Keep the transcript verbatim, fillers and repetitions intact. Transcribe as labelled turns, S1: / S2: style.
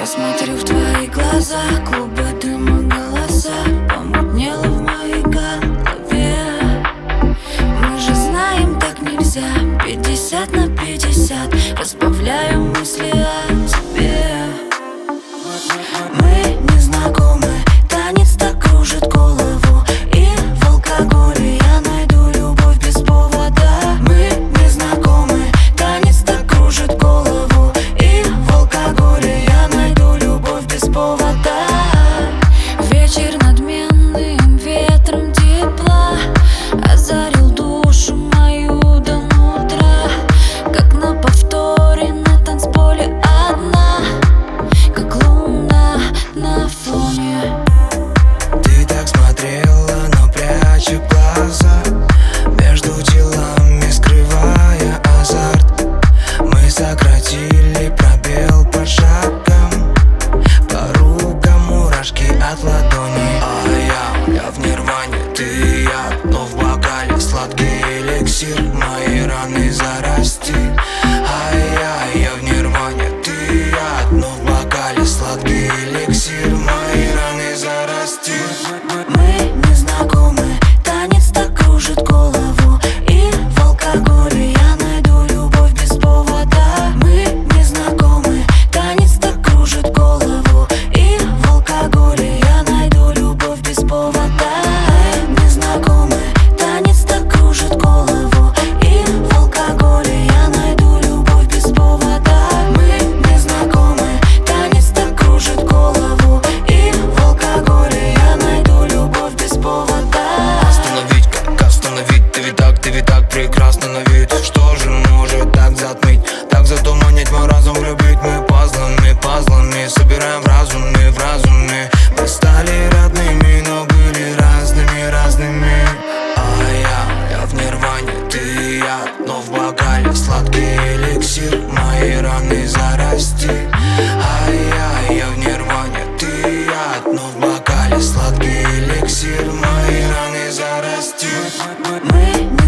S1: смотрю в твои глаза, клубы дыма, голоса, помутнело в моей голове. Мы же знаем, так нельзя. Пятьдесят на пятьдесят, разбавляю мысли о тебе. Мы не знакомы, танец так кружит голову, и в алкоголе я найду любовь без повода. Мы не знакомы, танец так кружит голову, и в алкоголе я найду любовь без повода. Вечер надменным ветром тепла озарил душу мою до нутра, как на повторе на танцполе одна, как луна на фоне.
S2: Ты так смотрела, но пряча глаза, между телами скрывая азарт. Мы сократили пробел по шагам, по рукам мурашки от ладони. А я, я в нирване, ты и я, но в бокале сладкий эликсир мои раны зарасти. А я, я в нирване, ты и я, но в бокале сладкий эликсир мои раны зарасти.
S1: Мы не знакомы, танец так кружит голову, и в алкоголе я найду любовь без повода. Мы не знакомы, танец так кружит голову, и в алкоголе я найду любовь без повода. Мы не знакомы, танец так кружит голову, и в алкоголе я найду любовь без повода. Мы не знакомы, танец так кружит голову, и в алкоголе я найду любовь без повода.
S2: Остановить, как остановить? Ты ведь так, ты ведь так прекрасна на вид. Что же может так затмить, так затуманить мой разум, влюбить? Мы пазлами, пазлами собираем в разуме, в разуме. Мы стали родными, но были разными, разными. А я, я в нирване, ты и я, но в бокале сладкий эликсир мои раны зарасти. А я, я в нирване, ты и я, но в бокале сладкий эликсир мои раны зарасти.
S1: Мы